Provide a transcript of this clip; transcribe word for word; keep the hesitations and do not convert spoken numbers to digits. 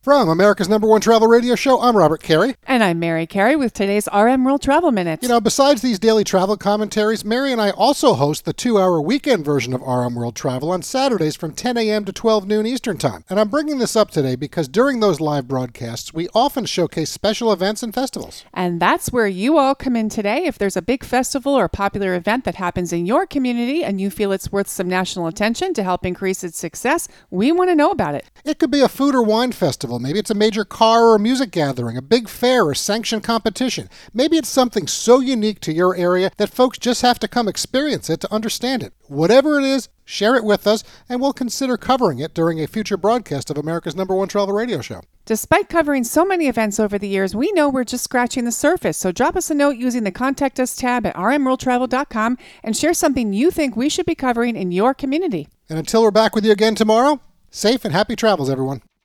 From America's number one travel radio show, I'm Robert Carey. And I'm Mary Carey with today's R M World Travel Minute. You know, besides these daily travel commentaries, Mary and I also host the two-hour weekend version of R M World Travel on Saturdays from ten a.m. to twelve noon Eastern Time. And I'm bringing this up today because during those live broadcasts, we often showcase special events and festivals. And that's where you all come in today. If there's a big festival or popular event that happens in your community and you feel it's worth some national attention to help increase its success, we want to know about it. It could be a food or wine festival. Maybe it's a major car or music gathering, a big fair or sanctioned competition. Maybe it's something so unique to your area that folks just have to come experience it to understand it. Whatever it is, share it with us, and we'll consider covering it during a future broadcast of America's number one travel radio show. Despite covering so many events over the years, we know we're just scratching the surface. So drop us a note using the Contact Us tab at r m world travel dot com and share something you think we should be covering in your community. And until we're back with you again tomorrow, safe and happy travels, everyone.